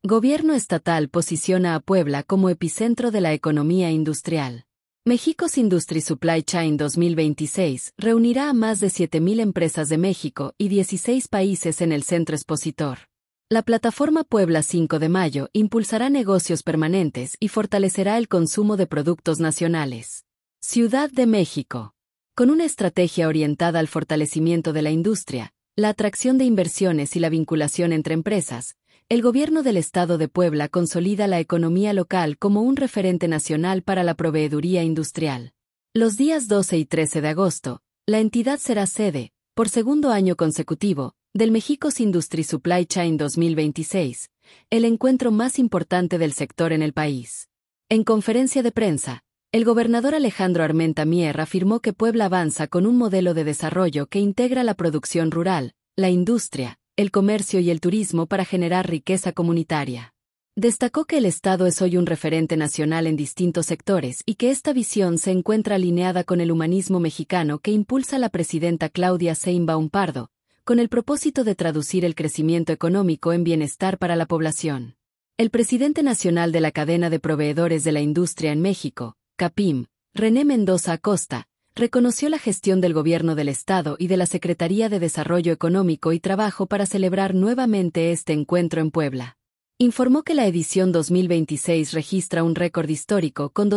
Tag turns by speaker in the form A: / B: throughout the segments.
A: Gobierno estatal posiciona a Puebla como epicentro de la economía industrial. México's Industry Supply Chain 2026 reunirá a más de 7,000 empresas de México y 16 países en el centro expositor. La plataforma Puebla 5 de Mayo impulsará negocios permanentes y fortalecerá el consumo de productos nacionales. Ciudad de México. Con una estrategia orientada al fortalecimiento de la industria, la atracción de inversiones y la vinculación entre empresas, el gobierno del estado de Puebla consolida la economía local como un referente nacional para la proveeduría industrial. Los días 12 y 13 de agosto, la entidad será sede, por segundo año consecutivo, del México's Industry Supply Chain 2026, el encuentro más importante del sector en el país. En conferencia de prensa, el gobernador Alejandro Armenta Mier afirmó que Puebla avanza con un modelo de desarrollo que integra la producción rural, la industria, el comercio y el turismo para generar riqueza comunitaria. Destacó que el Estado es hoy un referente nacional en distintos sectores y que esta visión se encuentra alineada con el humanismo mexicano que impulsa la presidenta Claudia Sheinbaum Pardo, con el propósito de traducir el crecimiento económico en bienestar para la población. El presidente nacional de la cadena de proveedores de la industria en México, CAPIM, René Mendoza Acosta, reconoció la gestión del Gobierno del Estado y de la Secretaría de Desarrollo Económico y Trabajo para celebrar nuevamente este encuentro en Puebla. Informó que la edición 2026 registra un récord histórico con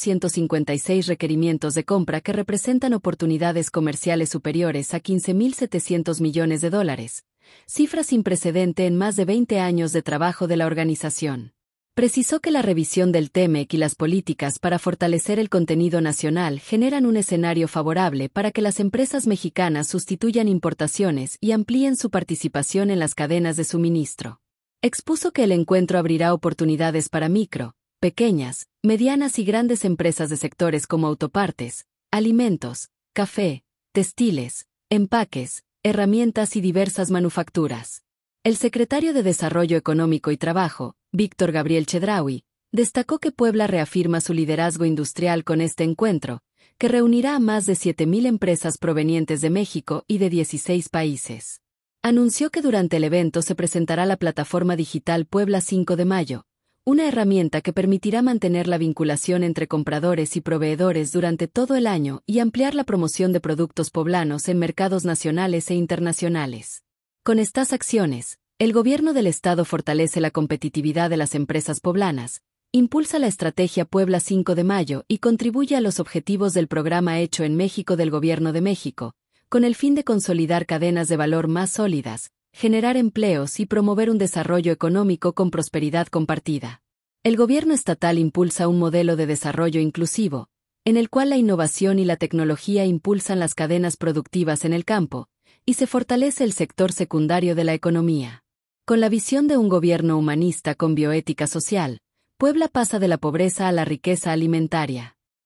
A: 2,256 requerimientos de compra que representan oportunidades comerciales superiores a $15,700 millones, cifra sin precedente en más de 20 años de trabajo de la organización. Precisó que la revisión del TEMEC y las políticas para fortalecer el contenido nacional generan un escenario favorable para que las empresas mexicanas sustituyan importaciones y amplíen su participación en las cadenas de suministro. Expuso que el encuentro abrirá oportunidades para micro, pequeñas, medianas y grandes empresas de sectores como autopartes, alimentos, café, textiles, empaques, herramientas y diversas manufacturas. El secretario de Desarrollo Económico y Trabajo, Víctor Gabriel Chedraui, destacó que Puebla reafirma su liderazgo industrial con este encuentro, que reunirá a más de 7,000 empresas provenientes de México y de 16 países. Anunció que durante el evento se presentará la plataforma digital Puebla 5 de Mayo, una herramienta que permitirá mantener la vinculación entre compradores y proveedores durante todo el año y ampliar la promoción de productos poblanos en mercados nacionales e internacionales. Con estas acciones, el gobierno del estado fortalece la competitividad de las empresas poblanas, impulsa la estrategia Puebla 5 de Mayo y contribuye a los objetivos del programa Hecho en México del Gobierno de México, con el fin de consolidar cadenas de valor más sólidas, generar empleos y promover un desarrollo económico con prosperidad compartida. El gobierno estatal impulsa un modelo de desarrollo inclusivo, en el cual la innovación y la tecnología impulsan las cadenas productivas en el campo, y se fortalece el sector secundario de la economía. Con la visión de un gobierno humanista con bioética social, Puebla pasa de la pobreza a la riqueza alimentaria.